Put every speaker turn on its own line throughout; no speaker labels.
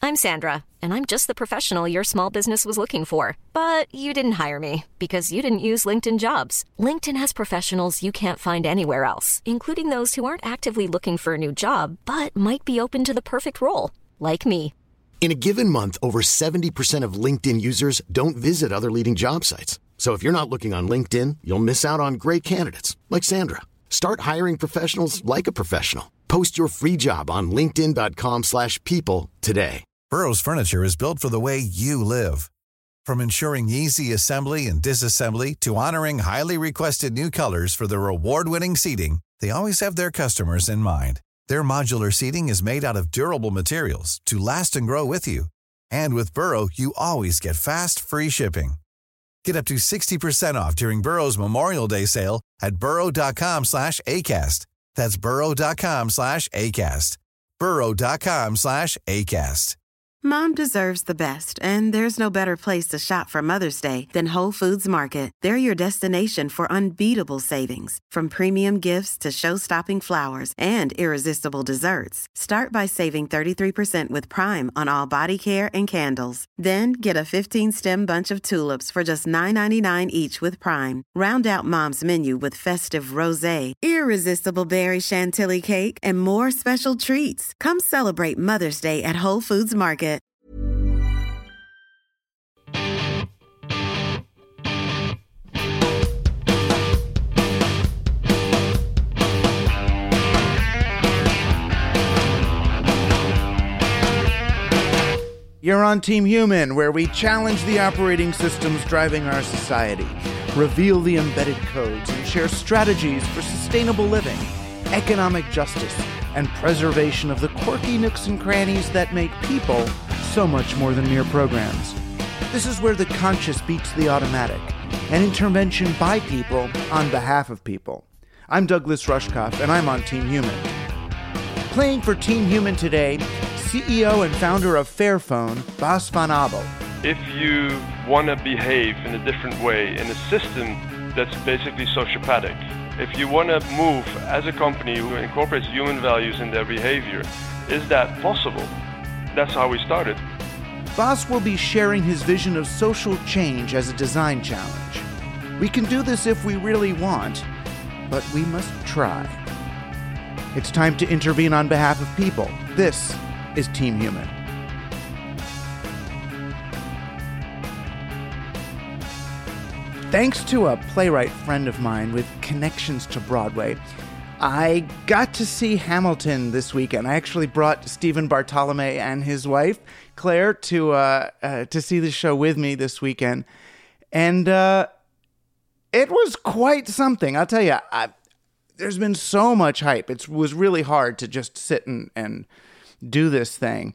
I'm Sandra, and I'm just the professional your small business was looking for. But you didn't hire me because you didn't use LinkedIn Jobs. LinkedIn has professionals you can't find anywhere else, including those who aren't actively looking for a new job, but might be open to the perfect role, like me.
In a given month, over 70% of LinkedIn users don't visit other leading job sites. So if you're not looking on LinkedIn, you'll miss out on great candidates like Sandra. Start hiring professionals like a professional. Post your free job on linkedin.com/people today.
Burrow's furniture is built for the way you live. From ensuring easy assembly and disassembly to honoring highly requested new colors for their award-winning seating, they always have their customers in mind. Their modular seating is made out of durable materials to last and grow with you. And with Burrow, you always get fast, free shipping. Get up to 60% off during Burrow's Memorial Day sale at burrow.com/ACAST. That's burrow.com/ACAST. burrow.com/ACAST.
Mom deserves the best, and there's no better place to shop for Mother's Day than Whole Foods Market. They're your destination for unbeatable savings, from premium gifts to show-stopping flowers and irresistible desserts. Start by saving 33% with Prime on all body care and candles. Then get a 15-stem bunch of tulips for just $9.99 each with Prime. Round out Mom's menu with festive rosé, irresistible berry chantilly cake, and more special treats. Come celebrate Mother's Day at Whole Foods Market.
You're on Team Human, where we challenge the operating systems driving our society, reveal the embedded codes, and share strategies for sustainable living, economic justice, and preservation of the quirky nooks and crannies that make people so much more than mere programs. This is where the conscious beats the automatic, an intervention by people on behalf of people. I'm Douglas Rushkoff, and I'm on Team Human. Playing for Team Human today, CEO and founder of Fairphone, Bas van Abel.
If you want to behave in a different way in a system that's basically sociopathic, if you want to move as a company who incorporates human values in their behavior, is that possible? That's how we started.
Bas will be sharing his vision of social change as a design challenge. We can do this if we really want, but we must try. It's time to intervene on behalf of people. This is Team Human. Thanks to a playwright friend of mine with connections to Broadway, I got to see Hamilton this weekend. I actually brought Stephen Bartolome and his wife, Claire, to see the show with me this weekend. And it was quite something. I'll tell you, there's been so much hype. It was really hard to just sit and do this thing,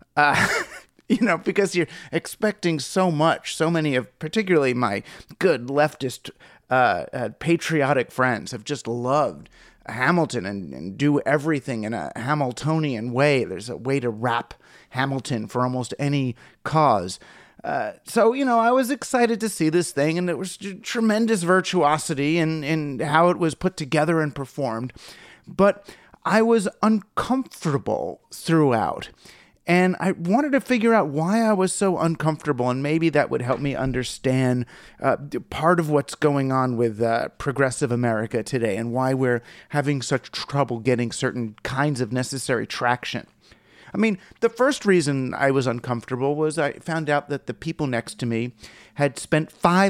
because you're expecting so much. So many of, particularly my good leftist, patriotic friends have just loved Hamilton and do everything in a Hamiltonian way. There's a way to wrap Hamilton for almost any cause. So I was excited to see this thing, and it was tremendous virtuosity in how it was put together and performed. But I was uncomfortable throughout, and I wanted to figure out why I was so uncomfortable, and maybe that would help me understand part of what's going on with progressive America today and why we're having such trouble getting certain kinds of necessary traction. I mean, the first reason I was uncomfortable was I found out that the people next to me had spent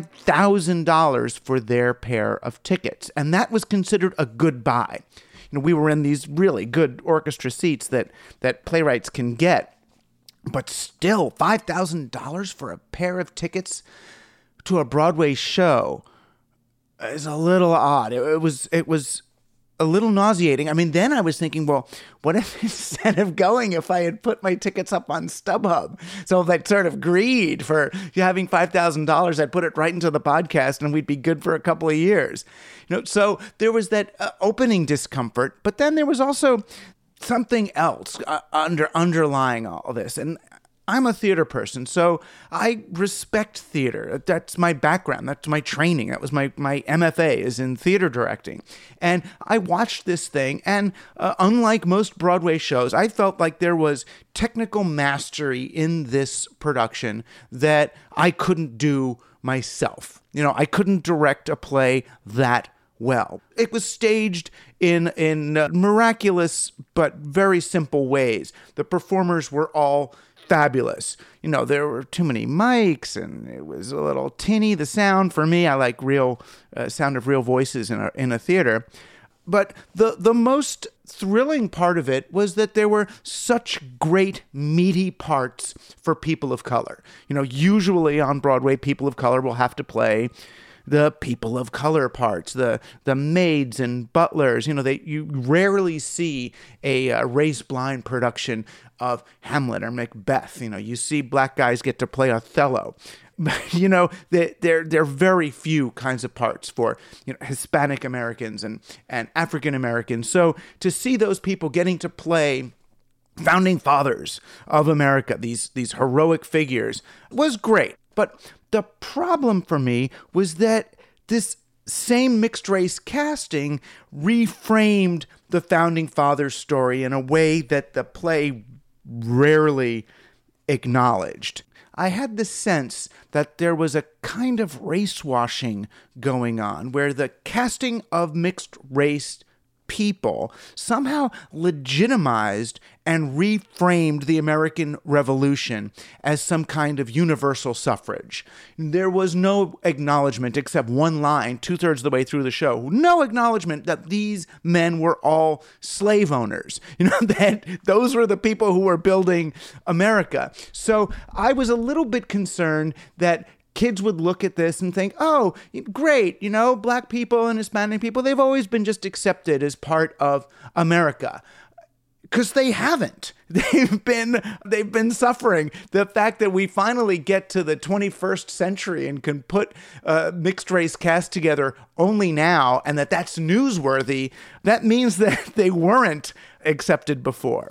$5,000 for their pair of tickets, and that was considered a good buy. We were in these really good orchestra seats that playwrights can get, but still, $5,000 for a pair of tickets to a Broadway show is a little odd. It was a little nauseating. I mean, then I was thinking, well, what if instead of going, if I had put my tickets up on StubHub? So that sort of greed for having $5,000, I'd put it right into the podcast and we'd be good for a couple of years. So there was that opening discomfort, but then there was also something else underlying all this. And I'm a theater person, so I respect theater. That's my background. That's my training. That was my MFA is in theater directing. And I watched this thing, and unlike most Broadway shows, I felt like there was technical mastery in this production that I couldn't do myself. I couldn't direct a play that well. It was staged in miraculous but very simple ways. The performers were all fabulous. There were too many mics, and it was a little tinny, the sound. For me, I like real sound of real voices in a theater. But the most thrilling part of it was that there were such great, meaty parts for people of color. Usually on Broadway, people of color will have to play the people of color parts, the maids and butlers. You rarely see a race-blind production of Hamlet or Macbeth. You see black guys get to play Othello. There are very few kinds of parts for Hispanic Americans and African Americans. So to see those people getting to play founding fathers of America, these heroic figures, was great. But the problem for me was that this same mixed race casting reframed the founding fathers story in a way that the play rarely acknowledged. I had the sense that there was a kind of race washing going on, where the casting of mixed race people somehow legitimized and reframed the American Revolution as some kind of universal suffrage. There was no acknowledgement, except one line 2/3 of the way through the show, no acknowledgement that these men were all slave owners. That those were the people who were building America. So I was a little bit concerned that kids would look at this and think, oh, great, black people and Hispanic people, they've always been just accepted as part of America. Because they haven't. They've been suffering. The fact that we finally get to the 21st century and can put mixed race cast together only now, and that's newsworthy, that means that they weren't accepted before.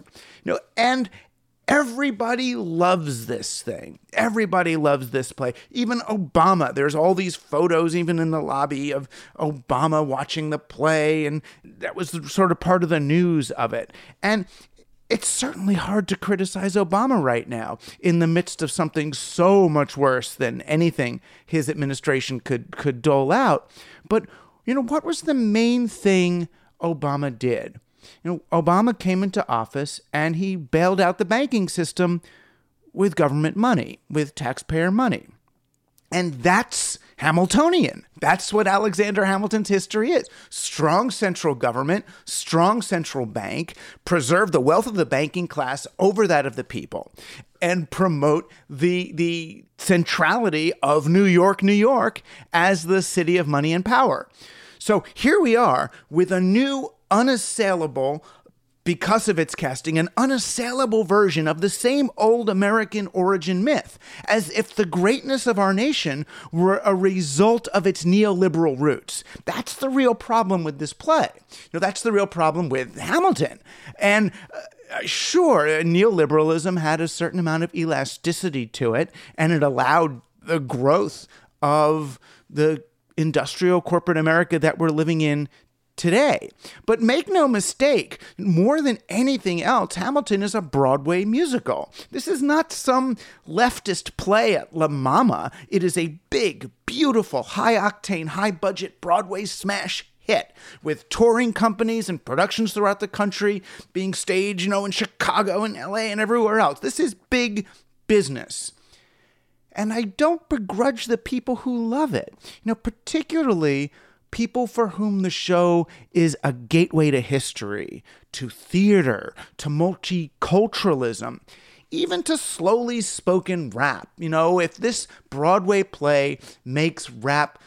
And everybody loves this thing. Everybody loves this play. Even Obama. There's all these photos, even in the lobby, of Obama watching the play, and that was sort of part of the news of it. And it's certainly hard to criticize Obama right now in the midst of something so much worse than anything his administration could dole out. But, what was the main thing Obama did? Obama came into office and he bailed out the banking system with government money, with taxpayer money. And that's Hamiltonian. That's what Alexander Hamilton's history is. Strong central government, strong central bank, preserve the wealth of the banking class over that of the people, and promote the centrality of New York, as the city of money and power. So here we are with a new unassailable, because of its casting, an unassailable version of the same old American origin myth, as if the greatness of our nation were a result of its neoliberal roots. That's the real problem with this play. That's the real problem with Hamilton. And sure, neoliberalism had a certain amount of elasticity to it, and it allowed the growth of the industrial corporate America that we're living in today. But make no mistake, more than anything else, Hamilton is a Broadway musical. This is not some leftist play at La Mama. It is a big, beautiful, high-octane, high-budget Broadway smash hit, with touring companies and productions throughout the country being staged, in Chicago and LA and everywhere else. This is big business. And I don't begrudge the people who love it, particularly people for whom the show is a gateway to history, to theater, to multiculturalism, even to slowly spoken rap. If this Broadway play makes rap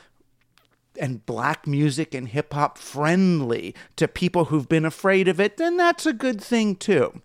and black music and hip hop friendly to people who've been afraid of it, then that's a good thing too.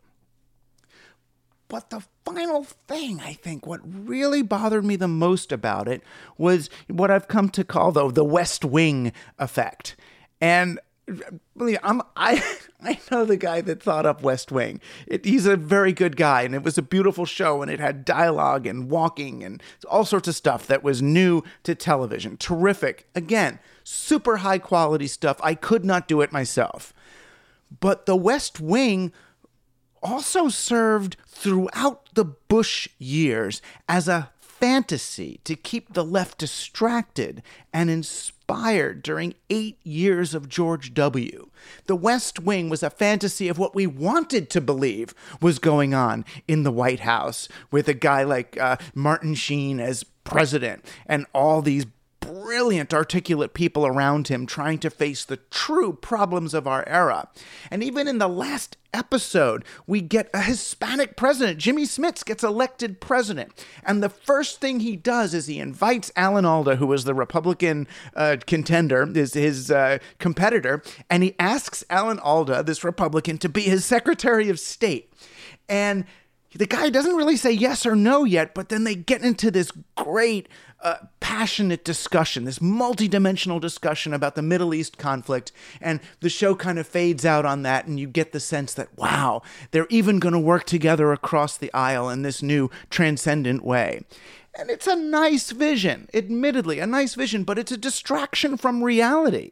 But the final thing, I think, what really bothered me the most about it was what I've come to call, though, the West Wing effect. And I'm I know the guy that thought up West Wing. He's a very good guy, and it was a beautiful show, and it had dialogue and walking and all sorts of stuff that was new to television. Terrific. Again, super high quality stuff. I could not do it myself. But the West Wing also served throughout the Bush years as a fantasy to keep the left distracted and inspired during 8 years of George W. The West Wing was a fantasy of what we wanted to believe was going on in the White House, with a guy like Martin Sheen as president and all these brilliant, articulate people around him trying to face the true problems of our era. And even in the last episode, we get a Hispanic president. Jimmy Smits gets elected president. And the first thing he does is he invites Alan Alda, who was the Republican contender, is his competitor, and he asks Alan Alda, this Republican, to be his Secretary of State. And the guy doesn't really say yes or no yet, but then they get into this great, passionate discussion, this multidimensional discussion about the Middle East conflict, and the show kind of fades out on that, and you get the sense that, wow, they're even going to work together across the aisle in this new transcendent way. And it's a nice vision, admittedly, a nice vision, but it's a distraction from reality.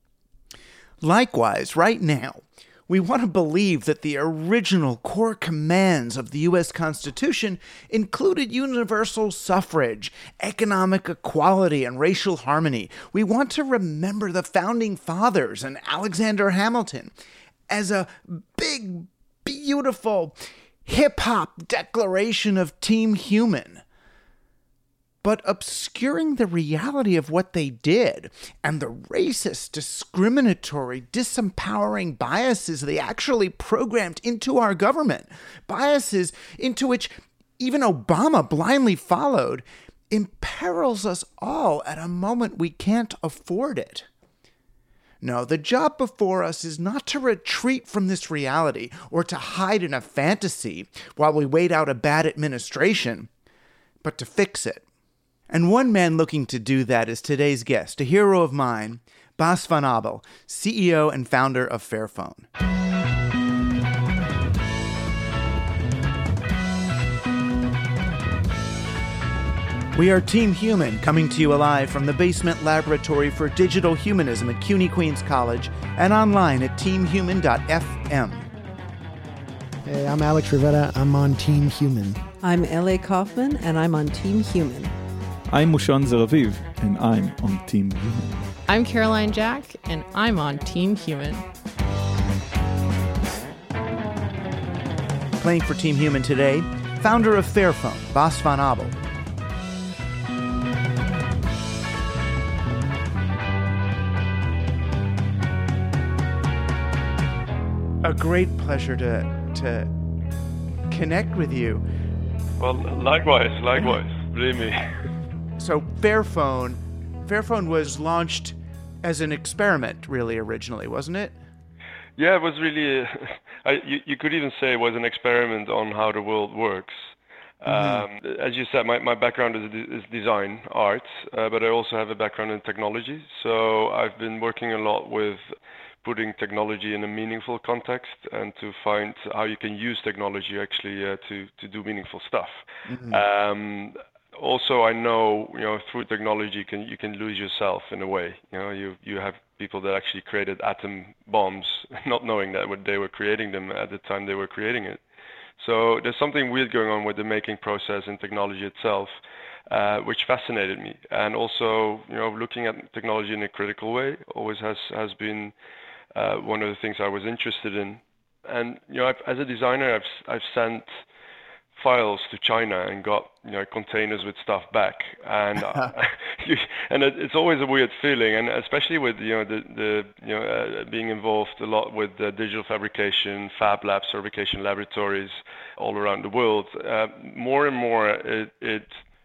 Likewise, right now, we want to believe that the original core commands of the U.S. Constitution included universal suffrage, economic equality, and racial harmony. We want to remember the Founding Fathers and Alexander Hamilton as a big, beautiful, hip-hop declaration of Team Human. But obscuring the reality of what they did and the racist, discriminatory, disempowering biases they actually programmed into our government, biases into which even Obama blindly followed, imperils us all at a moment we can't afford it. No, the job before us is not to retreat from this reality or to hide in a fantasy while we wait out a bad administration, but to fix it. And one man looking to do that is today's guest, a hero of mine, Bas van Abel, CEO and founder of Fairphone. We are Team Human, coming to you live from the Basement Laboratory for Digital Humanism at CUNY Queens College and online at teamhuman.fm.
Hey, I'm Alex Rivera. I'm on Team Human.
I'm L.A. Kaufman, and I'm on Team Human.
I'm Mushan Zeraviv, and I'm on Team Human.
I'm Caroline Jack, and I'm on Team Human.
Playing for Team Human today, founder of Fairphone, Bas van Abel. A great pleasure to connect with you.
Well, likewise, believe me.
So Fairphone was launched as an experiment, really, originally, wasn't it?
Yeah, it was really, you could even say it was an experiment on how the world works. Mm-hmm. As you said, my background is design, art, but I also have a background in technology. So I've been working a lot with putting technology in a meaningful context and to find how you can use technology actually to do meaningful stuff. Mm-hmm. Also, I know, through technology you can lose yourself in a way. You have people that actually created atom bombs, not knowing that they were creating them at the time they were creating it. So there's something weird going on with the making process and technology itself, which fascinated me. And also, looking at technology in a critical way always has been one of the things I was interested in. And as a designer, I've sent files to China and got containers with stuff back, and and it's always a weird feeling, and especially with being involved a lot with digital fabrication, fab labs, fabrication laboratories all around the world. More and more, it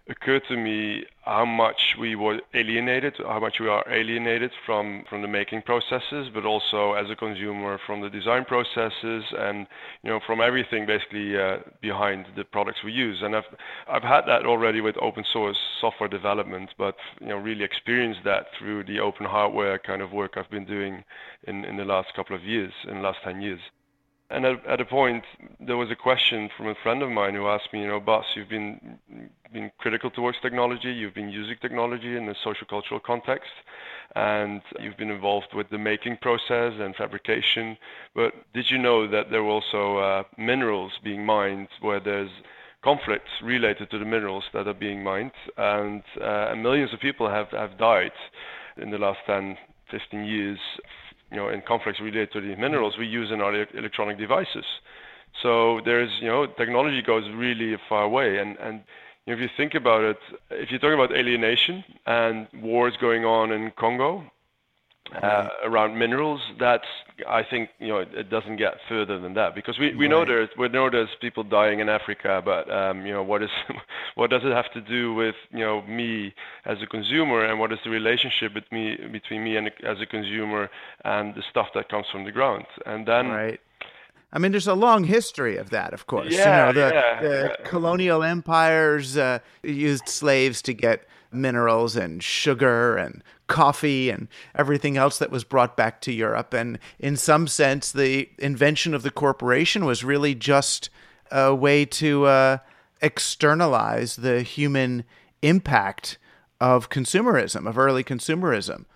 occurred to me how much we were alienated, how much we are alienated from the making processes, but also as a consumer from the design processes and from everything basically behind the products we use. And I've had that already with open source software development, but really experienced that through the open hardware kind of work I've been doing in the last couple of years, in the last 10 years. And at a point, there was a question from a friend of mine who asked me, Bas, you've been critical towards technology, you've been using technology in a social cultural context, and you've been involved with the making process and fabrication, but did you know that there were also minerals being mined where there's conflicts related to the minerals that are being mined, and millions of people have died in the last 10, 15 years in conflicts related to the minerals we use in our electronic devices. So there's, technology goes really far away. And if you think about it, if you're talking about alienation and wars going on in Congo around minerals, that's, I think, it doesn't get further than that, because we know there's people dying in Africa, but what does it have to do with me as a consumer, and what is the relationship between me and as a consumer and the stuff that comes from the ground? And then
I mean, there's a long history of that, of course. The colonial empires used slaves to get minerals and sugar and coffee and everything else that was brought back to Europe. And in some sense, the invention of the corporation was really just a way to externalize the human impact of consumerism, of early consumerism.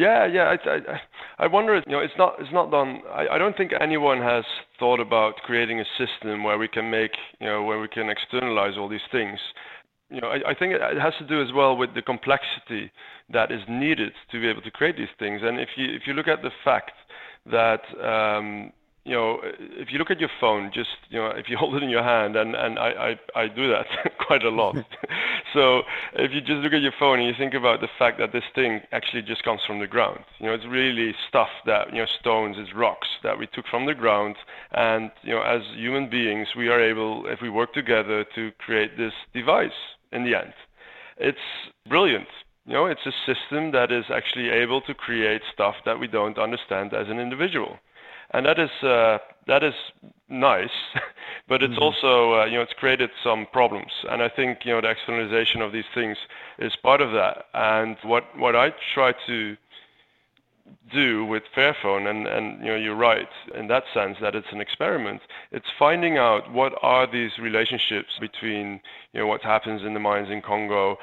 I wonder, it's not done. I don't think anyone has thought about creating a system where we can where we can externalize all these things. I think it has to do as well with the complexity that is needed to be able to create these things. And if you look at the fact that if you look at your phone, just if you hold it in your hand, and I do that quite a lot. So if you just look at your phone and you think about the fact that this thing actually just comes from the ground, it's really stuff that stones, it's rocks that we took from the ground, and as human beings we are able, if we work together, to create this device. In the end, it's brilliant. It's a system that is actually able to create stuff that we don't understand as an individual. And that is nice, but it's also, it's created some problems. And I think, the externalization of these things is part of that. And what I try to do with Fairphone, and you're right in that sense that it's an experiment. It's finding out what are these relationships between what happens in the mines in Congo,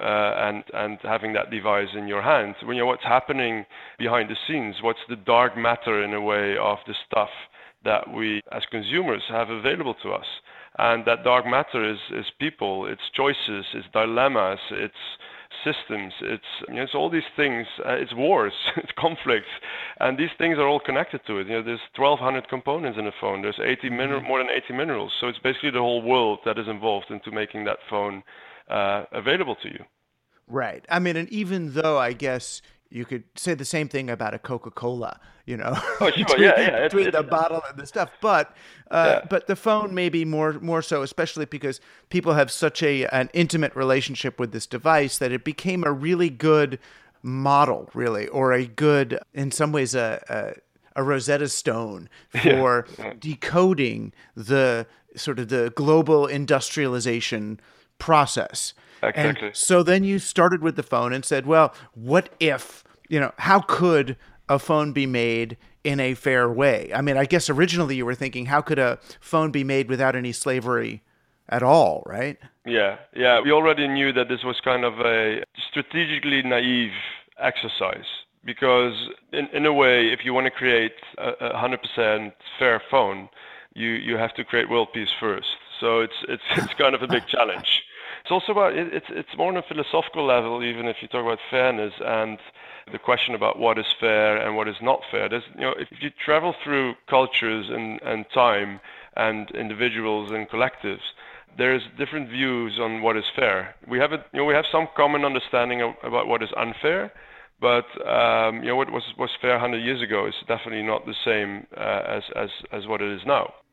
and having that device in your hand. What's happening behind the scenes? What's the dark matter in a way of the stuff that we as consumers have available to us? And that dark matter is people, it's choices, it's dilemmas, it's systems, it's all these things, it's wars, it's conflicts, and these things are all connected to it. There's 1,200 components in a phone. There's more than 80 minerals. So it's basically the whole world that is involved into making that phone available to you.
Right. I mean, and even though I guess you could say the same thing about a Coca-Cola,
Oh, sure,
between the bottle and the stuff. But the phone may be more so, especially because people have such an intimate relationship with this device that it became a really good model, really, or a good, in some ways, a Rosetta Stone for decoding the sort of the global industrialization process.
Exactly.
And so then you started with the phone and said, well, what if, how could a phone be made in a fair way? I mean, I guess originally you were thinking, how could a phone be made without any slavery at all, right?
Yeah. We already knew that this was kind of a strategically naive exercise, because in a way, if you want to create a 100% fair phone, you have to create world peace first. So it's kind of a big challenge. It's also about it's more on a philosophical level, even if you talk about fairness and the question about what is fair and what is not fair. There's, if you travel through cultures and time and individuals and collectives, there's different views on what is fair. We have some common understanding about what is unfair, but what was fair 100 years ago is definitely not the same as what it is now.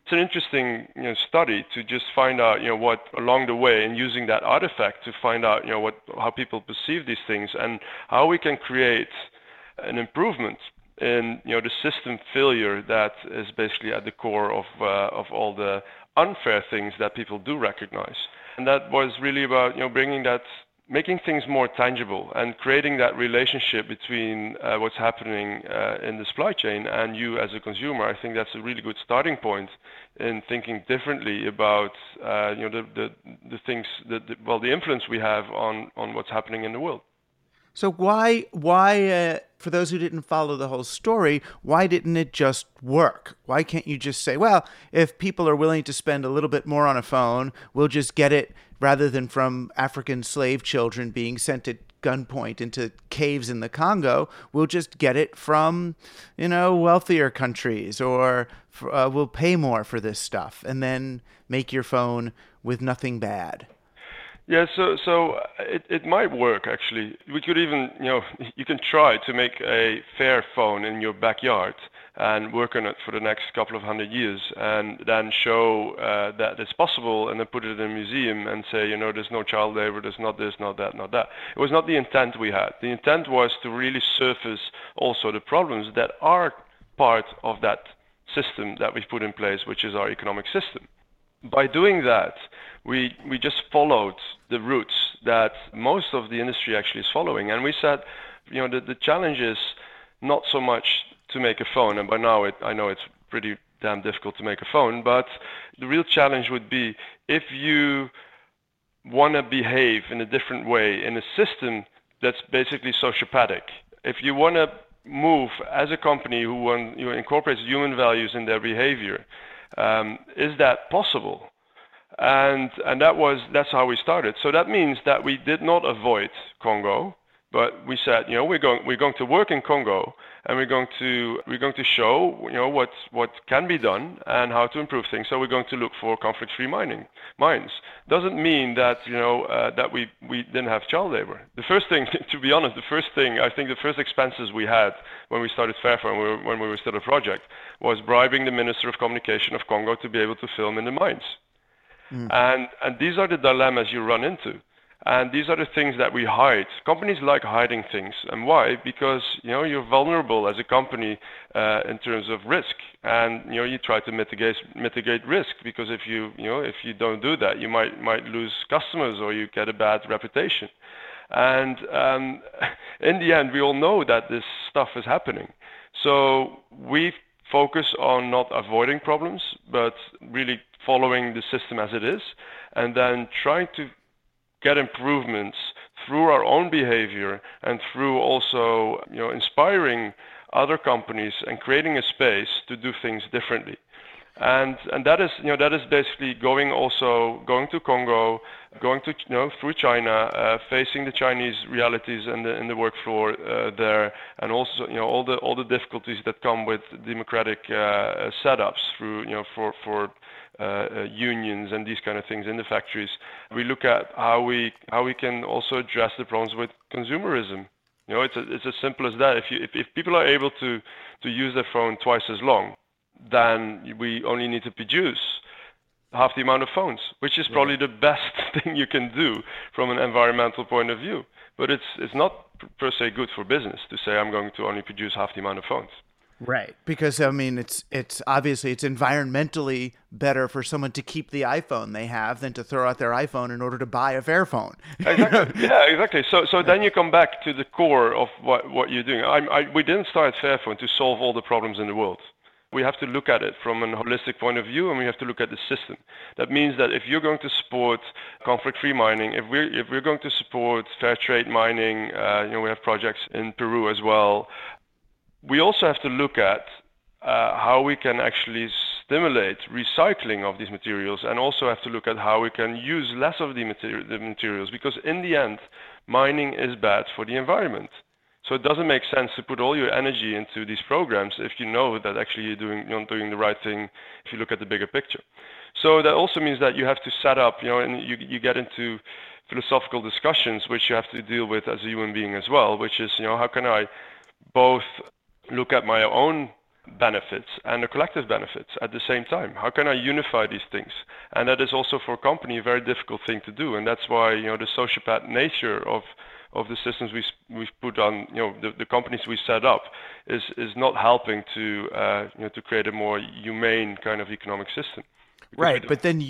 It's an interesting study to just find out what along the way, and using that artifact to find out how people perceive these things and how we can create an improvement in the system failure that is basically at the core of all the unfair things that people do recognize. And that was really about making things more tangible and creating that relationship between what's happening in the supply chain and you as a consumer. I think that's a really good starting point in thinking differently about the things the influence we have on what's happening in the world.
So why, for those who didn't follow the whole story, why didn't it just work? Why can't you just say, well, if people are willing to spend a little bit more on a phone, we'll just get it rather than from African slave children being sent at gunpoint into caves in the Congo, we'll just get it from, wealthier countries, or we'll pay more for this stuff and then make your phone with nothing bad.
Yeah, so it might work actually. We could even, you can try to make a fair phone in your backyard and work on it for the next couple of 100 years, and then show that it's possible, and then put it in a museum and say, there's no child labor, there's not this, not that, not that. It was not the intent we had. The intent was to really surface also the problems that are part of that system that we've put in place, which is our economic system. By doing that, we just followed the routes that most of the industry actually is following. And we said, the challenge is not so much to make a phone, and by now I know it's pretty damn difficult to make a phone, but the real challenge would be if you want to behave in a different way in a system that's basically sociopathic. If you want to move as a company who incorporates human values in their behavior, is that possible? And that's how we started. So that means that we did not avoid Congo, but we said, we're going to work in Congo, and we're going to show what can be done and how to improve things. So we're going to look for conflict-free mines. Doesn't mean that that we didn't have child labor. The first thing, to be honest, I think the first expenses we had when we started Fairphone, when we were still a project, was bribing the Minister of Communication of Congo to be able to film in the mines. And these are the dilemmas you run into. And these are the things that we hide. Companies like hiding things. And why? Because, you're vulnerable as a company in terms of risk. And, you try to mitigate risk, because if you don't do that, you might lose customers, or you get a bad reputation. And in the end, we all know that this stuff is happening. So we focus on not avoiding problems, but really following the system as it is, and then trying to get improvements through our own behavior and through also inspiring other companies and creating a space to do things differently. And that is basically going to Congo, going to through China, facing the Chinese realities and in the work floor there, and also all the difficulties that come with democratic setups through for unions and these kind of things in the factories. We look at how we can also address the problems with consumerism. It's as simple as that. If people are able to use their phone twice as long, then we only need to produce half the amount of phones, which is probably the best thing you can do from an environmental point of view. But it's not per se good for business to say I'm going to only produce half the amount of phones.
Right, because it's obviously it's environmentally better for someone to keep the iPhone they have than to throw out their iPhone in order to buy a Fairphone.
Exactly. Yeah, exactly. So then you come back to the core of what you're doing. We didn't start Fairphone to solve all the problems in the world. We have to look at it from a holistic point of view, and we have to look at the system. That means that if you're going to support conflict-free mining, if we're going to support fair trade mining, we have projects in Peru as well. We also have to look at how we can actually stimulate recycling of these materials, and also have to look at how we can use less of the materials, because in the end, mining is bad for the environment. So it doesn't make sense to put all your energy into these programs if you know that actually you're not doing the right thing if you look at the bigger picture. So that also means that you have to set up, and you get into philosophical discussions which you have to deal with as a human being as well, which is, how can I both look at my own benefits and the collective benefits at the same time? How can I unify these things? And that is also for a company a very difficult thing to do. And that's why, the sociopath nature of the systems we've put on, the companies we set up is not helping to create a more humane kind of economic system.
Right, but then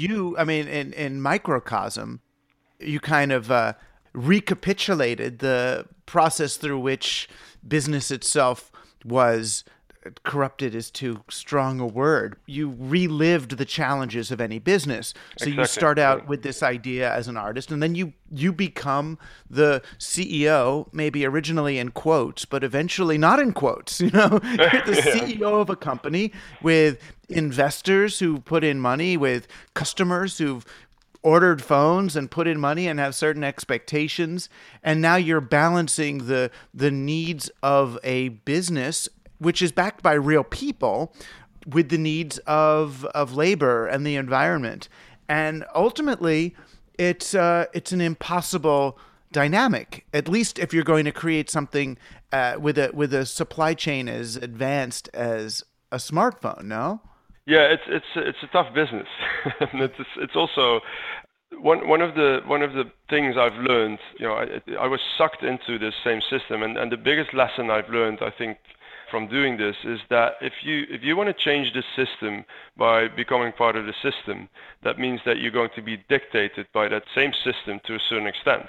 in microcosm, you kind of recapitulated the process through which business itself was corrupted is too strong a word. You relived the challenges of any business. So exactly. You start out with this idea as an artist, and then you become the CEO, maybe originally in quotes, but eventually not in quotes. You're the CEO of a company with investors who put in money, with customers who've ordered phones and put in money and have certain expectations. And now you're balancing the needs of a business, which is backed by real people, with the needs of labor and the environment. And ultimately, it's an impossible dynamic, at least if you're going to create something with a supply chain as advanced as a smartphone, no?
Yeah, it's a tough business. It's also one of the things I've learned. I was sucked into this same system, and the biggest lesson I've learned, I think, from doing this is that if you want to change the system by becoming part of the system, that means that you're going to be dictated by that same system to a certain extent.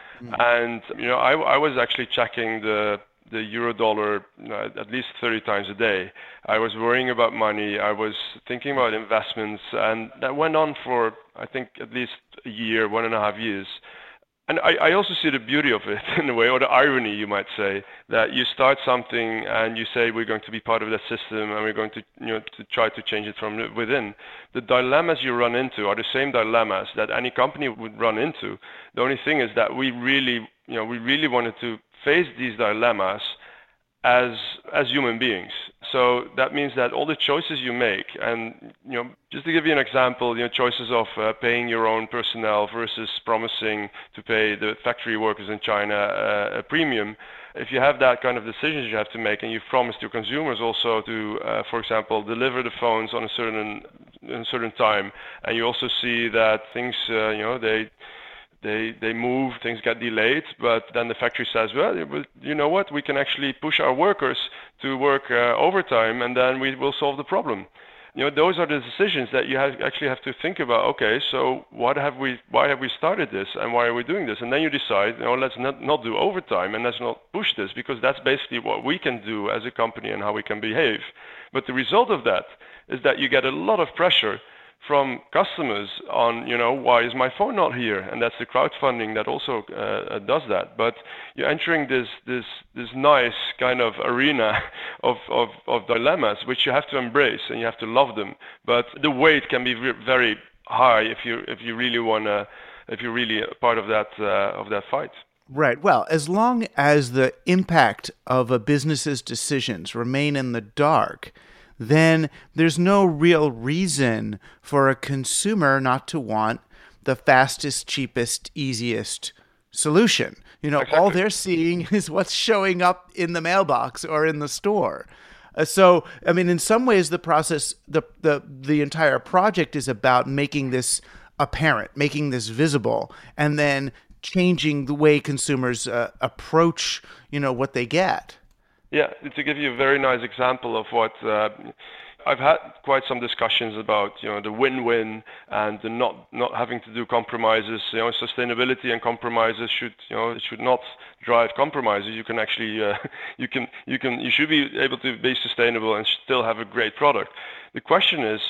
And I was actually checking the euro dollar at least 30 times a day. I was worrying about money. I was thinking about investments, and that went on for, I think, at least a year, 1.5 years. And I also see the beauty of it in a way, or the irony, you might say, that you start something and you say we're going to be part of that system and we're going to to try to change it from within. The dilemmas you run into are the same dilemmas that any company would run into. The only thing is that we really wanted to face these dilemmas as human beings. So that means that all the choices you make, and just to give you an example, choices of paying your own personnel versus promising to pay the factory workers in China a premium. If you have that kind of decisions you have to make, and you've promised your consumers also to, for example, deliver the phones on a certain time, and you also see that things, they move, things get delayed, but then the factory says, well, you know what, we can actually push our workers to work overtime, and then we will solve the problem. Those are the decisions that you actually have to think about. Okay, so why have we started this, and why are we doing this? And then you decide, let's not do overtime, and let's not push this, because that's basically what we can do as a company and how we can behave. But the result of that is that you get a lot of pressure from customers on, why is my phone not here? And that's the crowdfunding that also does that. But you're entering this nice kind of arena of dilemmas, which you have to embrace and you have to love them. But the weight can be very high if you really if you're really a part of that fight.
Right. Well, as long as the impact of a business's decisions remain in the dark, then there's no real reason for a consumer not to want the fastest, cheapest, easiest solution. Exactly. All they're seeing is what's showing up in the mailbox or in the store. So, in some ways, the process, the entire project is about making this apparent, making this visible, and then changing the way consumers approach, what they get.
Yeah, to give you a very nice example of what I've had quite some discussions about, the win-win and the not having to do compromises. Sustainability and compromises should not drive compromises. You can actually you should be able to be sustainable and still have a great product. The question is,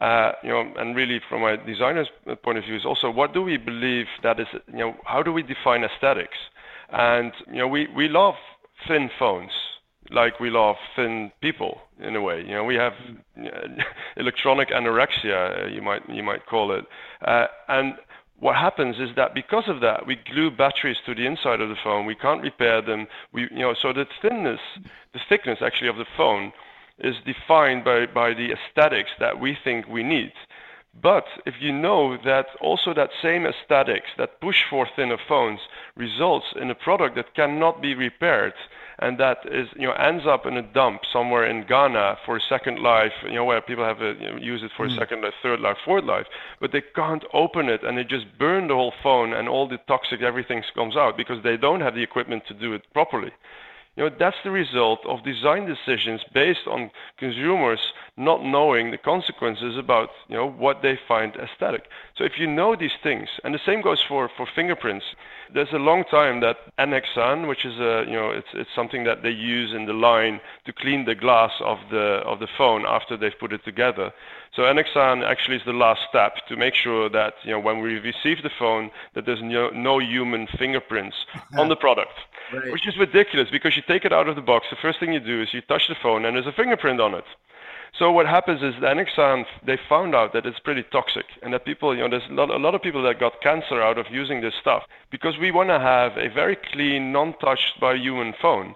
and really from my designer's point of view, is also what do we believe that is, how do we define aesthetics? And we love thin phones, like we love thin people in a way. We have electronic anorexia, you might call it. And what happens is that because of that, we glue batteries to the inside of the phone. We can't repair them. So the thickness actually of the phone is defined by the aesthetics that we think we need. But if you know that also that same aesthetics that push for thinner phones results in a product that cannot be repaired, and that is, ends up in a dump somewhere in Ghana for a second life, where people have use it for a second life, third life, fourth life, but they can't open it, and they just burn the whole phone, and all the toxic everything comes out because they don't have the equipment to do it properly. That's the result of design decisions based on consumers not knowing the consequences about, what they find aesthetic. So if you know these things, and the same goes for fingerprints. There's a long time that Nexan, which is it's something that they use in the line to clean the glass of the phone after they've put it together. So Nexan actually is the last step to make sure that, when we receive the phone, that there's no human fingerprints on the product. Right. Which is ridiculous, because you take it out of the box, the first thing you do is you touch the phone and there's a fingerprint on it. So what happens is that Nexan, they found out that it's pretty toxic, and that people, there's a lot of people that got cancer out of using this stuff, because we want to have a very clean, non-touched by human phone.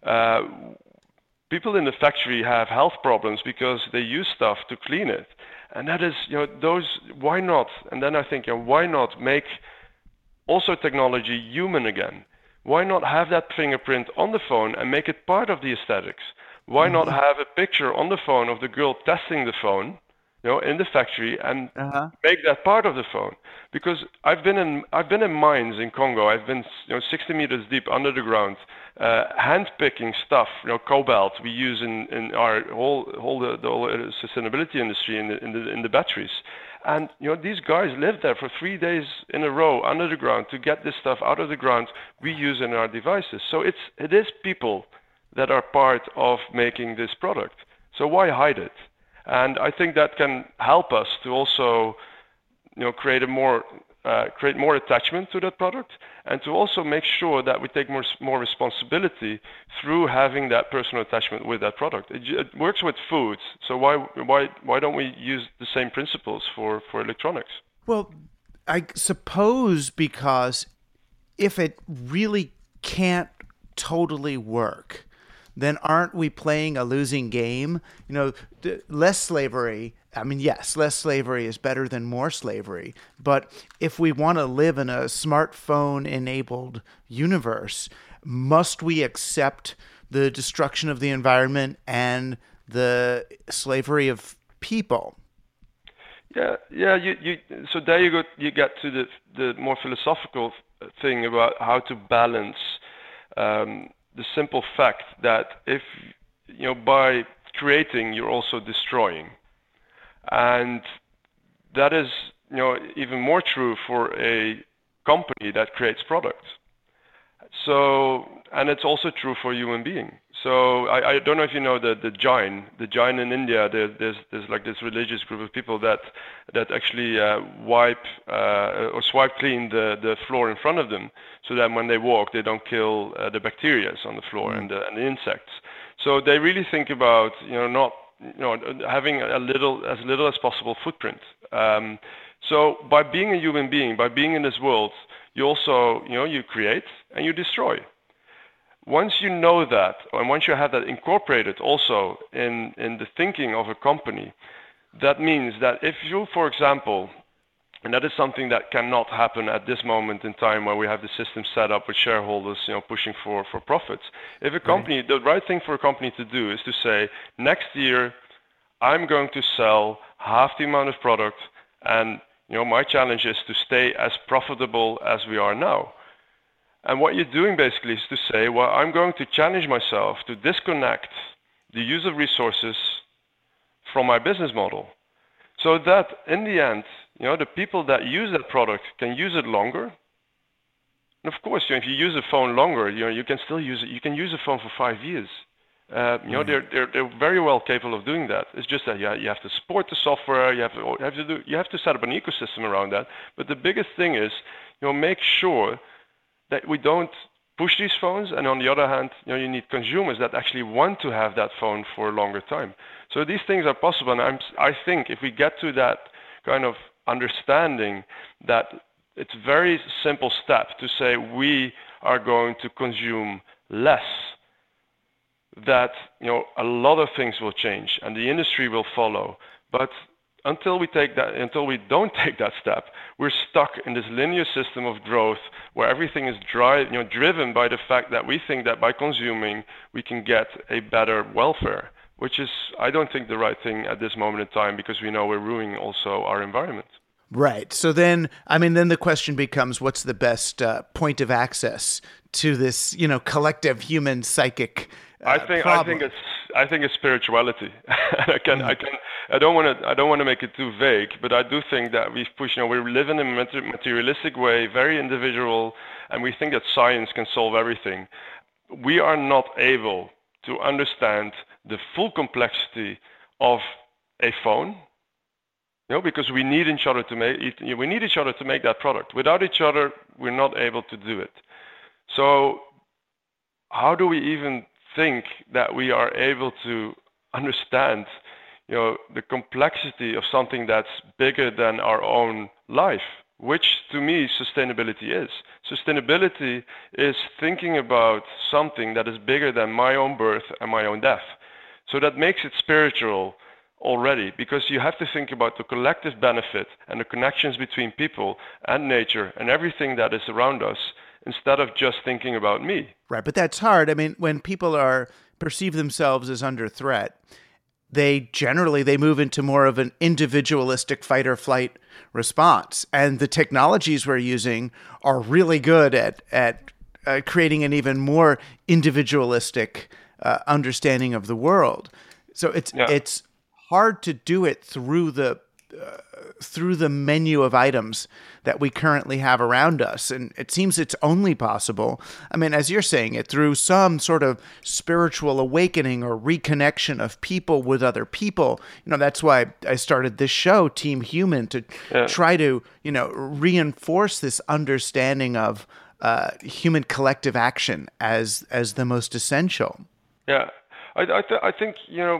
People in the factory have health problems because they use stuff to clean it. And that is, why not? And then I think, why not make also technology human again? Why not have that fingerprint on the phone and make it part of the aesthetics? Why not have a picture on the phone of the girl testing the phone, in the factory, and make that part of the phone? Because I've been in mines in Congo. I've been 60 meters deep under the ground, hand picking stuff, cobalt we use in our whole sustainability industry in the batteries. And these guys live there for 3 days in a row under the ground to get this stuff out of the ground we use in our devices. So it is people that are part of making this product. So why hide it? And I think that can help us to also, create more attachment to that product, and to also make sure that we take more responsibility through having that personal attachment with that product. It works with foods, so why don't we use the same principles for electronics?
Well, I suppose because if it really can't totally work, then aren't we playing a losing game? Less slavery. I mean, yes, less slavery is better than more slavery. But if we want to live in a smartphone-enabled universe, must we accept the destruction of the environment and the slavery of people?
Yeah. So there you go. You get to the more philosophical thing about how to balance the simple fact that if by creating you're also destroying, and that is even more true for a company that creates products. So, and it's also true for a human being. So I don't know if you know the Jain in India. There's like this religious group of people that actually wipe or swipe clean the floor in front of them, so that when they walk they don't kill the bacteria on the floor and the insects. So they really think about not having as little as possible footprint. So by being a human being, by being in this world, you also you create and you destroy. Once you know that, and once you have that incorporated also in the thinking of a company, that means that if you, for example, and that is something that cannot happen at this moment in time where we have the system set up with shareholders pushing for profits. If a company, the right thing for a company to do is to say, next year I'm going to sell half the amount of product, and my challenge is to stay as profitable as we are now. And what you're doing basically is to say, well, I'm going to challenge myself to disconnect the use of resources from my business model, so that in the end, the people that use that product can use it longer. And of course, if you use a phone longer, you can still use it. You can use a phone for 5 years. They're very well capable of doing that. It's just that you have to support the software. You have to set up an ecosystem around that. But the biggest thing is, make sure that we don't push these phones, and on the other hand, you need consumers that actually want to have that phone for a longer time. So these things are possible, and I think if we get to that kind of understanding, that it's a very simple step to say we are going to consume less, that a lot of things will change and the industry will follow. But until we don't take that step, we're stuck in this linear system of growth where everything is driven by the fact that we think that by consuming we can get a better welfare, which is, I don't think, the right thing at this moment in time, because we know we're ruining also our environment.
Right. So then the question becomes, what's the best point of access to this, collective human psychic problem?
I think it's spirituality. I don't want to make it too vague, but I do think that we live in a materialistic way, very individual, and we think that science can solve everything. We are not able to understand the full complexity of a phone, because we need each other to make that product. Without each other, we're not able to do it. So how do we even think that we are able to understand, the complexity of something that's bigger than our own life, which to me sustainability is. Sustainability is thinking about something that is bigger than my own birth and my own death. So that makes it spiritual already, because you have to think about the collective benefit and the connections between people and nature and everything that is around us, instead of just thinking about me.
Right, but that's hard. When people perceive themselves as under threat, they move into more of an individualistic fight or flight response. And the technologies we're using are really good at creating an even more individualistic understanding of the world. So it's hard to do it through the menu of items that we currently have around us. And it seems it's only possible, as you're saying it, through some sort of spiritual awakening or reconnection of people with other people. That's why I started this show, Team Human, to try to, reinforce this understanding of human collective action as the most essential.
Yeah, I think,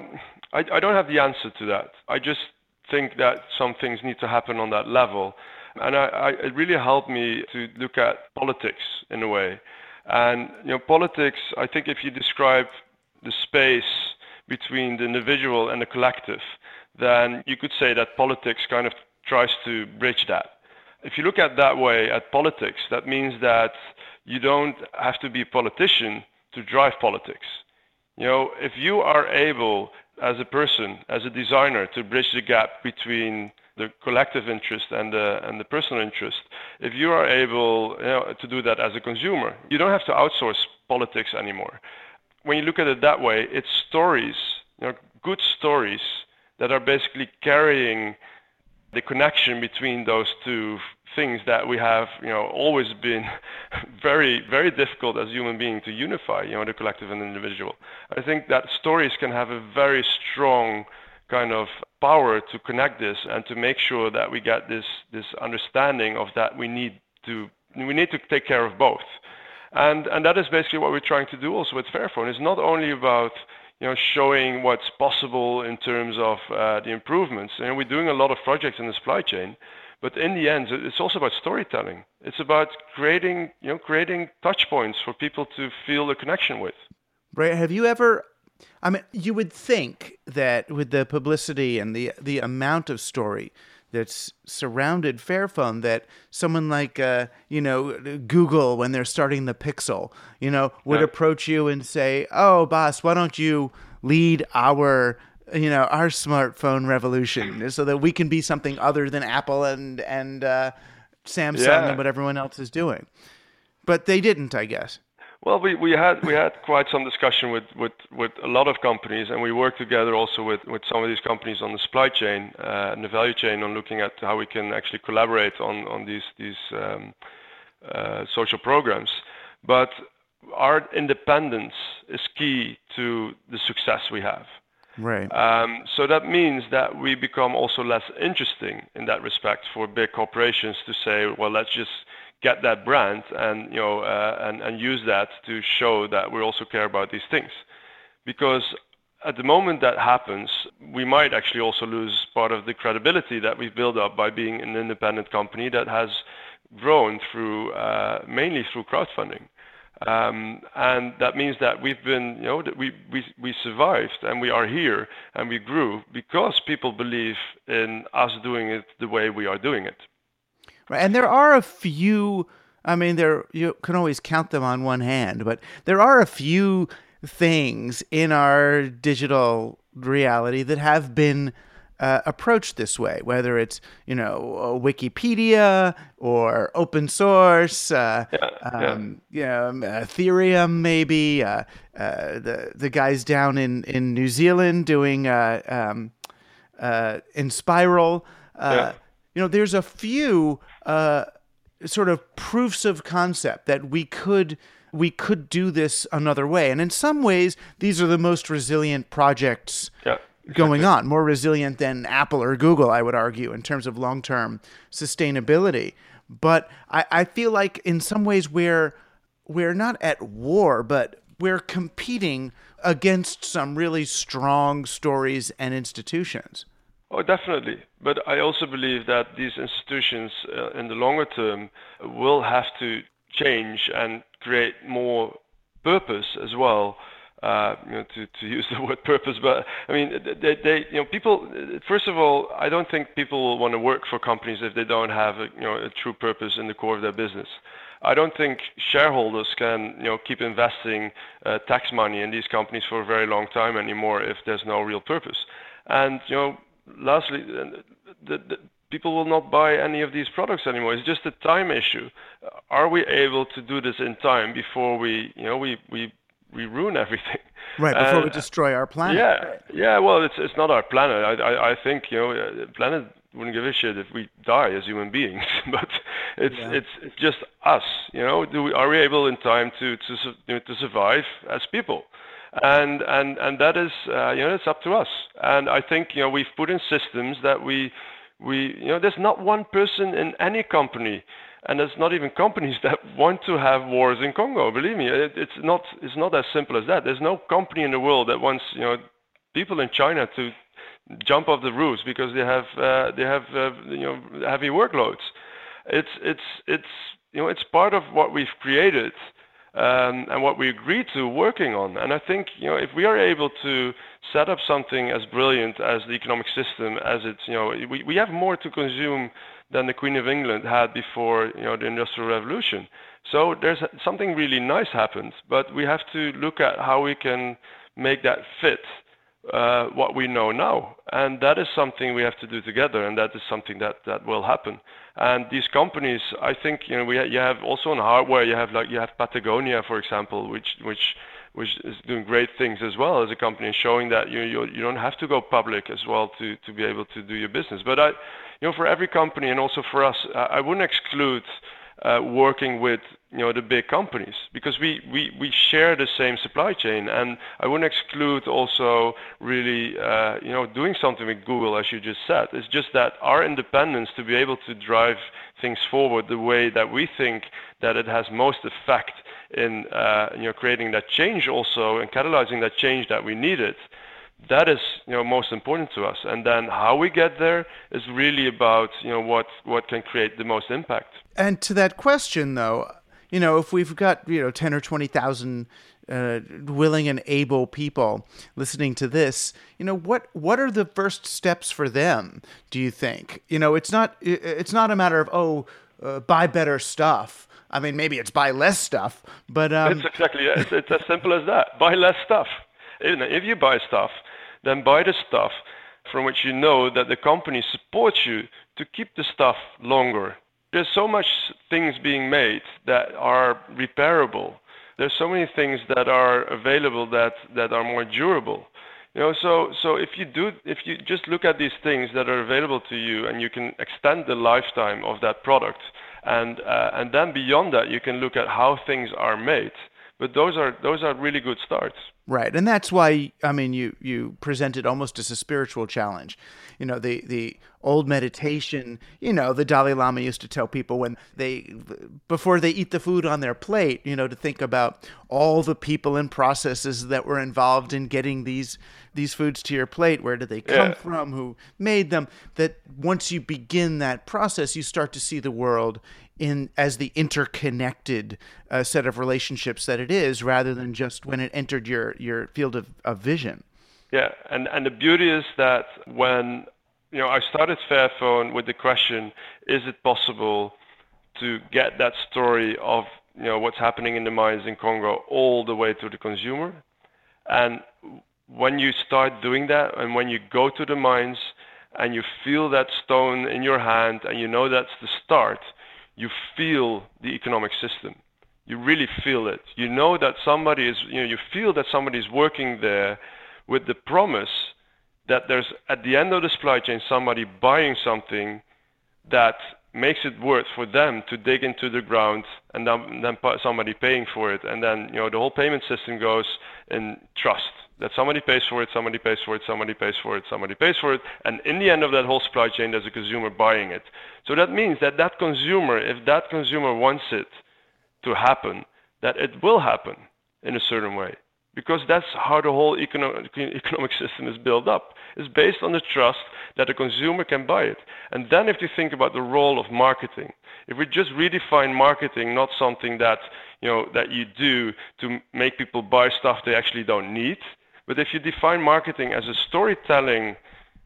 I don't have the answer to that. I just think that some things need to happen on that level. And it really helped me to look at politics in a way. And, politics, I think if you describe the space between the individual and the collective, then you could say that politics kind of tries to bridge that. If you look at that way at politics, that means that you don't have to be a politician to drive politics. If you are able, as a person, as a designer, to bridge the gap between the collective interest and the personal interest, if you are able to do that as a consumer, you don't have to outsource politics anymore. When you look at it that way, it's stories, good stories that are basically carrying the connection between those two things that we have, always been very, very difficult as human beings to unify, the collective and the individual. I think that stories can have a very strong kind of power to connect this and to make sure that we get this understanding of that we need to take care of both. And that is basically what we're trying to do also with Fairphone. It's not only about showing what's possible in terms of the improvements. We're doing a lot of projects in the supply chain, but in the end, it's also about storytelling. It's about creating touch points for people to feel a connection with.
Right? Have you ever? You would think that with the publicity and the amount of story that's surrounded Fairphone, that someone like Google, when they're starting the Pixel, would approach you and say, "Oh, boss, why don't you lead our smartphone revolution so that we can be something other than Apple and Samsung and what everyone else is doing?" But they didn't, I guess.
Well, we had quite some discussion with a lot of companies, and we worked together also with some of these companies on the supply chain and the value chain on looking at how we can actually collaborate on these social programs. But our independence is key to the success we have.
Right.
So that means that we become also less interesting in that respect for big corporations to say, well, let's just get that brand and and use that to show that we also care about these things. Because at the moment that happens, we might actually also lose part of the credibility that we've built up by being an independent company that has grown through mainly through crowdfunding. And that means that we've been, that we survived and we are here and we grew because people believe in us doing it the way we are doing it.
Right, and there are a few. I mean, you can always count them on one hand, but there are a few things in our digital reality that have been approached this way, whether it's Wikipedia or open source, Ethereum, maybe the guys down in New Zealand doing in Spiral. There's a few sort of proofs of concept that we could do this another way, and in some ways, these are the most resilient projects. Yeah. Going on, more resilient than Apple or Google, I would argue, in terms of long-term sustainability. But I feel like in some ways we're not at war, but we're competing against some really strong stories and institutions.
Oh, definitely. But I also believe that these institutions in the longer term will have to change and create more purpose as well. To use the word purpose, but I mean, people. First of all, I don't think people will want to work for companies if they don't have a true purpose in the core of their business. I don't think shareholders can keep investing tax money in these companies for a very long time anymore if there's no real purpose. And lastly, the people will not buy any of these products anymore. It's just a time issue. Are we able to do this in time before we ruin everything?
Right, before we destroy our planet.
Yeah. Well, it's not our planet. I think the planet wouldn't give a shit if we die as human beings, but it's just us. Are we able in time to survive as people? And that is it's up to us. And I think we've put in systems that we there's not one person in any company. And there's not even companies that want to have wars in Congo. Believe me, it's not as simple as that. There's no company in the world that wants people in China to jump off the roofs because they have heavy workloads. It's part of what we've created and what we agreed to working on. And I think if we are able to set up something as brilliant as the economic system, as it's we have more to consume than the Queen of England had before the Industrial Revolution. So there's something really nice happens, but we have to look at how we can make that fit what we know now, and that is something we have to do together, and that is something that will happen. And these companies, I think you have also on hardware, you have Patagonia, for example, which is doing great things as well as a company, showing that you don't have to go public as well to be able to do your business. But for every company and also for us, I wouldn't exclude working with the big companies because we share the same supply chain, and I wouldn't exclude also really doing something with Google, as you just said. It's just that our independence to be able to drive things forward the way that we think that it has most effect in creating that change also and catalyzing that change that we needed. That is most important to us, and then how we get there is really about what can create the most impact.
And to that question, though, if we've got 10 or 20,000 willing and able people listening to this, what are the first steps for them? Do you think? It's not a matter of buy better stuff. I mean, maybe it's buy less stuff, but
it's exactly it's as simple as that. Buy less stuff. If you buy stuff, then buy the stuff from which you know that the company supports you to keep the stuff longer. There's so much things being made that are repairable. There's so many things that are available that are more durable. So if you just look at these things that are available to you and you can extend the lifetime of that product, and then beyond that you can look at how things are made. But those are really good starts.
Right, and that's why you present it almost as a spiritual challenge. The old meditation. The Dalai Lama used to tell people before they eat the food on their plate, to think about all the people and processes that were involved in getting these foods to your plate. Where did they come from? Who made them? That once you begin that process, you start to see the world as the interconnected set of relationships that it is, rather than just when it entered your field of vision.
Yeah, and the beauty is that when I started Fairphone with the question, is it possible to get that story of what's happening in the mines in Congo all the way to the consumer? And when you start doing that, and when you go to the mines and you feel that stone in your hand, and that's the start, you feel the economic system. You really feel it. You know that somebody is, you feel that somebody is working there with the promise that there's, at the end of the supply chain, somebody buying something that makes it worth for them to dig into the ground, and then somebody paying for it. And then, the whole payment system goes in trust, that somebody pays for it, somebody pays for it, somebody pays for it, somebody pays for it. And in the end of that whole supply chain, there's a consumer buying it. So that means that consumer, if that consumer wants it to happen, that it will happen in a certain way. Because that's how the whole economic system is built up. It's based on the trust that the consumer can buy it. And then if you think about the role of marketing, if we just redefine marketing, not something that you do to make people buy stuff they actually don't need, but if you define marketing as a storytelling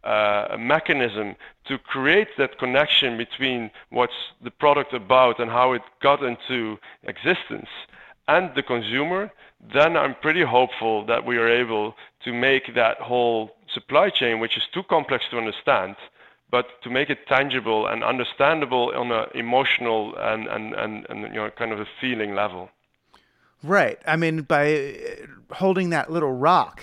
mechanism to create that connection between what's the product about and how it got into existence and the consumer, then I'm pretty hopeful that we are able to make that whole supply chain, which is too complex to understand, but to make it tangible and understandable on an emotional and kind of a feeling level.
Right. I mean, by holding that little rock,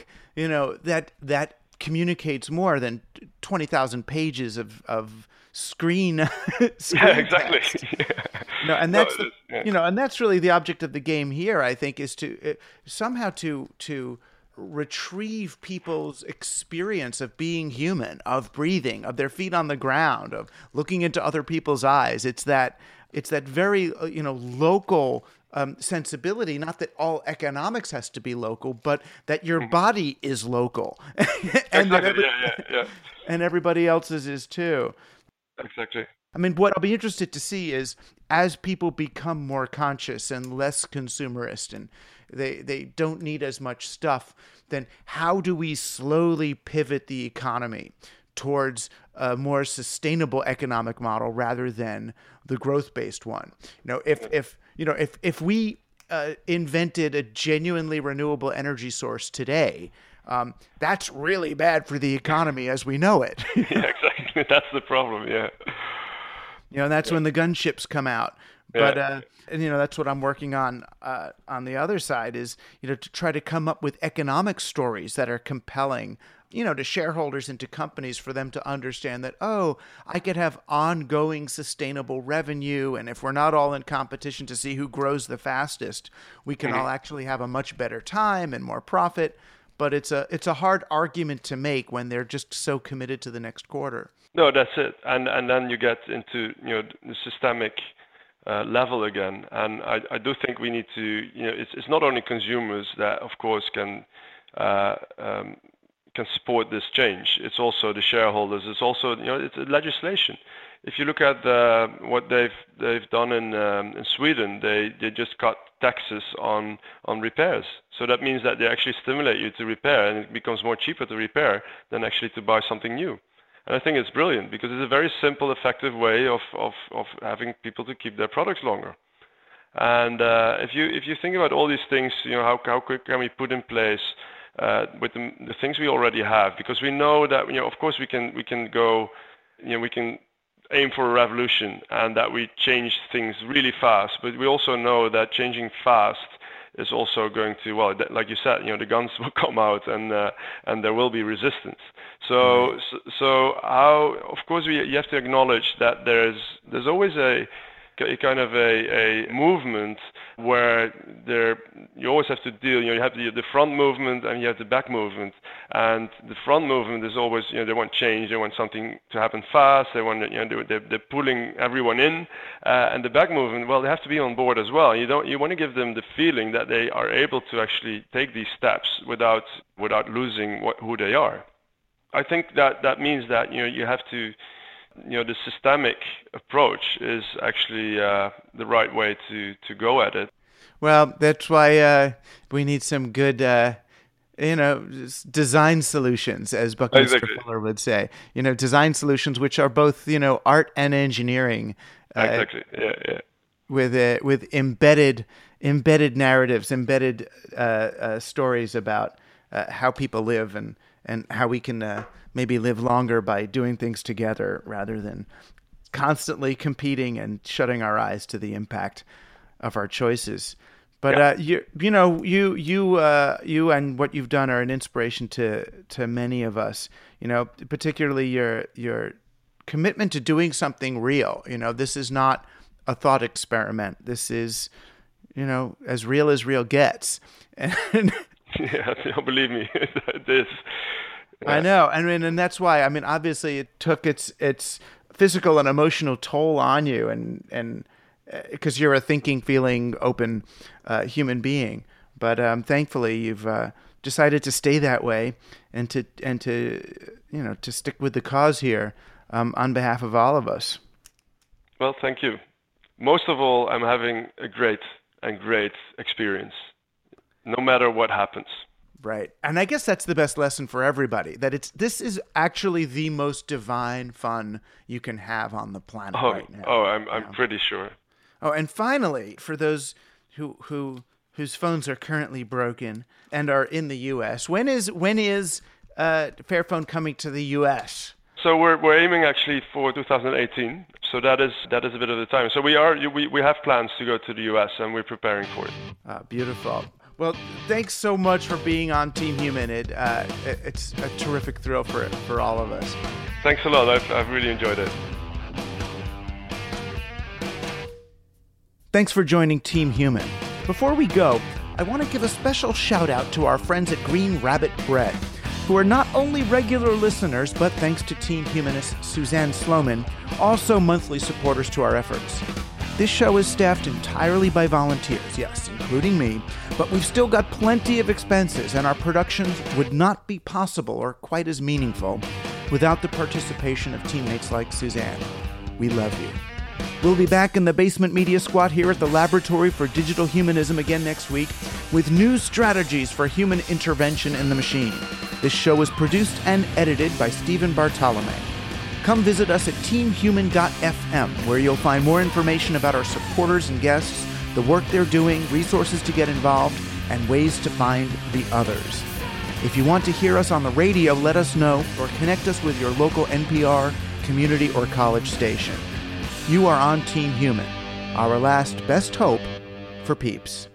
that communicates more than 20,000 pages of screen.
Yeah, exactly.
No, and that's and that's really the object of the game here, I think, is to somehow to retrieve people's experience of being human, of breathing, of their feet on the ground, of looking into other people's eyes. It's that very local sensibility. Not that all economics has to be local, but that your body is local, and and everybody else's is too.
Exactly.
I mean, what I'll be interested to see is, as people become more conscious and less consumerist, and they don't need as much stuff, then how do we slowly pivot the economy towards a more sustainable economic model rather than the growth-based one? If we invented a genuinely renewable energy source today, that's really bad for the economy as we know it.
Yeah, exactly. That's the problem. Yeah.
And that's when the gunships come out. But and that's what I'm working on the other side is to try to come up with economic stories that are compelling, to shareholders and to companies, for them to understand that, I could have ongoing sustainable revenue, and if we're not all in competition to see who grows the fastest, we can all actually have a much better time and more profit. But it's a hard argument to make when they're just so committed to the next quarter.
No, that's it. And then you get into the systemic level again. And I do think we need to, it's not only consumers that, of course, can support this change. It's also the shareholders. It's also, it's legislation. If you look at what they've done in Sweden, they just cut taxes on repairs. So that means that they actually stimulate you to repair, and it becomes more cheaper to repair than actually to buy something new. And I think it's brilliant because it's a very simple, effective way of having people to keep their products longer. And if you think about all these things, how quick can we put in place with the things we already have? Because we know that of course we can go, we can aim for a revolution and that we change things really fast. But we also know that changing fast is also going to, like you said, the guns will come out and there will be resistance. So how, of course, you have to acknowledge that there's always a kind of a movement where you always have to deal. You have the front movement and you have the back movement. And the front movement is always, they want change, they want something to happen fast. They want, they're pulling everyone in. And the back movement, they have to be on board as well. You want to give them the feeling that they are able to actually take these steps without losing who they are. I think that means that you have to the systemic approach is actually the right way to go at it.
Well, that's why we need some good, design solutions, as Buckminster Fuller would say. Design solutions which are both, art and engineering.
Exactly. Yeah.
With embedded narratives, embedded stories about how people live and how we can maybe live longer by doing things together rather than constantly competing and shutting our eyes to the impact of our choices. But you and what you've done are an inspiration to many of us. Particularly your commitment to doing something real. This is not a thought experiment. This is, as real gets. And
yeah, believe me, it is. Yeah.
I know, and that's why. Obviously, it took its physical and emotional toll on you, and because you're a thinking, feeling, open human being. But thankfully, you've decided to stay that way, and to stick with the cause here on behalf of all of us.
Well, thank you. Most of all, I'm having a great experience, no matter what happens.
Right. And I guess that's the best lesson for everybody, that this is actually the most divine fun you can have on the planet right now.
I'm pretty sure.
Oh, and finally, for those whose phones are currently broken and are in the U.S., when is Fairphone coming to the U.S.?
So we're aiming actually for 2018. So that is a bit of the time. So we have plans to go to the U.S. and we're preparing for it.
Beautiful. Well, thanks so much for being on Team Human. It's a terrific thrill for all of us.
Thanks a lot. I've really enjoyed it.
Thanks for joining Team Human. Before we go, I want to give a special shout out to our friends at Green Rabbit Bread, who are not only regular listeners, but thanks to Team Humanist Suzanne Sloman, also monthly supporters to our efforts. This show is staffed entirely by volunteers, yes, including me, but we've still got plenty of expenses, and our productions would not be possible or quite as meaningful without the participation of teammates like Suzanne. We love you. We'll be back in the Basement Media Squad here at the Laboratory for Digital Humanism again next week with new strategies for human intervention in the machine. This show is produced and edited by Stephen Bartolome. Come visit us at teamhuman.fm, where you'll find more information about our supporters and guests, the work they're doing, resources to get involved, and ways to find the others. If you want to hear us on the radio, let us know or connect us with your local NPR, community, or college station. You are on Team Human, our last best hope for peeps.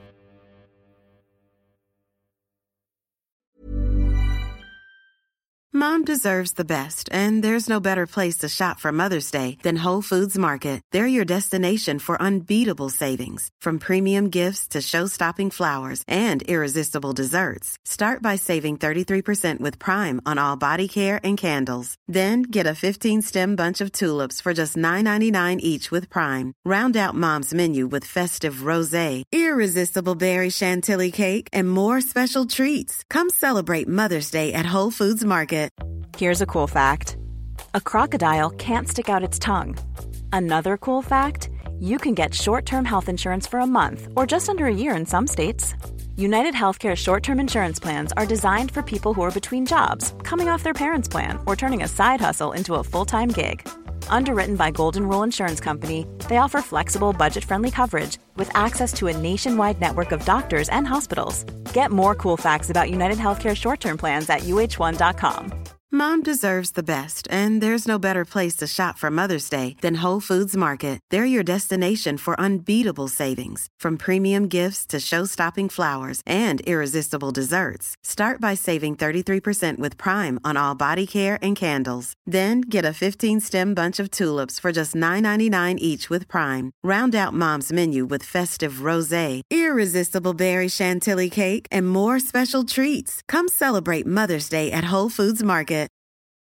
Mom deserves the best, and there's no better place to shop for Mother's Day than Whole Foods Market. They're your destination for unbeatable savings, from premium gifts to show-stopping flowers and irresistible desserts. Start by saving 33% with Prime on all body care and candles. Then get a 15-stem bunch of tulips for just $9.99 each with Prime. Round out Mom's menu with festive rosé, irresistible berry chantilly cake, and more special treats. Come celebrate Mother's Day at Whole Foods Market.
Here's a cool fact. A crocodile can't stick out its tongue. Another cool fact, you can get short-term health insurance for a month or just under a year in some states. United Healthcare short-term insurance plans are designed for people who are between jobs, coming off their parents' plan, or turning a side hustle into a full-time gig. Underwritten by Golden Rule Insurance Company, they offer flexible, budget-friendly coverage with access to a nationwide network of doctors and hospitals. Get more cool facts about United Healthcare short-term plans at uh1.com.
Mom deserves the best, and there's no better place to shop for Mother's Day than Whole Foods Market. They're your destination for unbeatable savings, from premium gifts to show-stopping flowers and irresistible desserts. Start by saving 33% with Prime on all body care and candles. Then get a 15-stem bunch of tulips for just $9.99 each with Prime. Round out Mom's menu with festive rosé, irresistible berry chantilly cake, and more special treats. Come celebrate Mother's Day at Whole Foods Market.